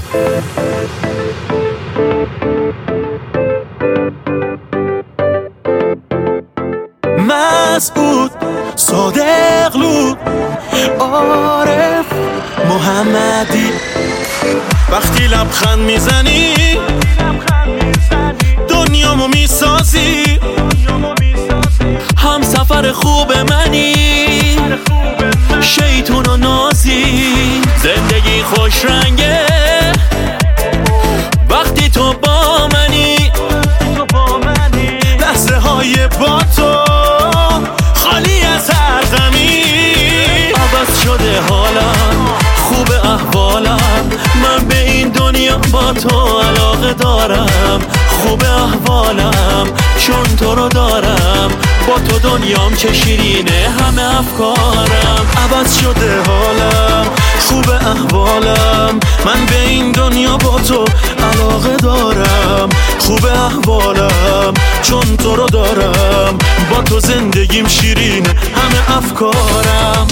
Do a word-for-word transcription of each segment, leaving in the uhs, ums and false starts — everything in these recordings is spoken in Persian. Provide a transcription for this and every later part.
مسعود، صادقلو، عارف، محمدی. وقتی لبخند میزنی دنیامو میسازی، هم سفر خوب منی، شیطون و نازی. زندگی خوش رنگه وقتی تو با منی، لحظه های با تو خالی از هر غمی. عوض شده حالم، خوب احوالم، من به این دنیا با تو علاقه دارم. خوب احوالم چون تو رو دارم، با تو دنیام چه شیرینه همه افکارم. عوض شده حالم، خوب احوالم، من به این دنیا با تو علاقه دارم. خوب احوالم چون تو رو دارم، با تو زندگیم شیرینه همه افکارم.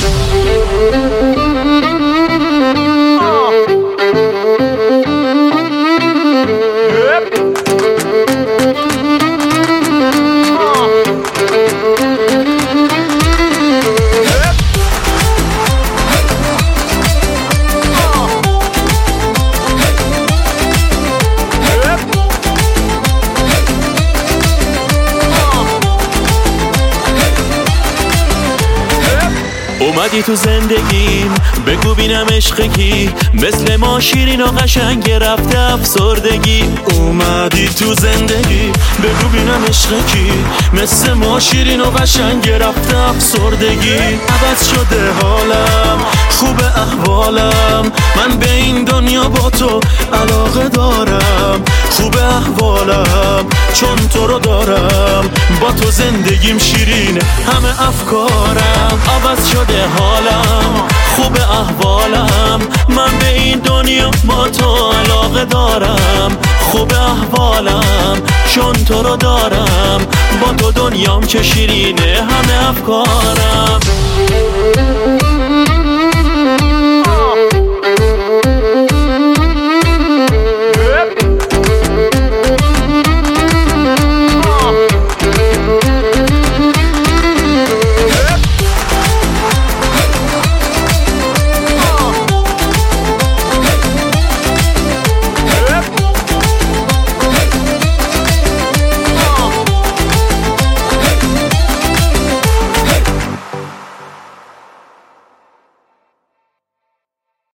اومدی تو زندگیم بگو بینم عشق کی، مثل ما شیرین و قشنگ رفته افسردگی. اومدی تو زندگی بگو بینم عشق کی، مثل ما شیرین و قشنگ رفته افسردگی. عوض شده حالم، خوب احوالم، من به این دنیا با تو علاقه دارم. خوب احوالم چون تو رو دارم، با تو زندگیم شیرینه همه افکارم. عوض شده حالم، خوب احوالم، من به این دنیا با تو علاقه دارم. خوب احوالم چون تو رو دارم، با تو دنیام چه شیرینه همه افکارم.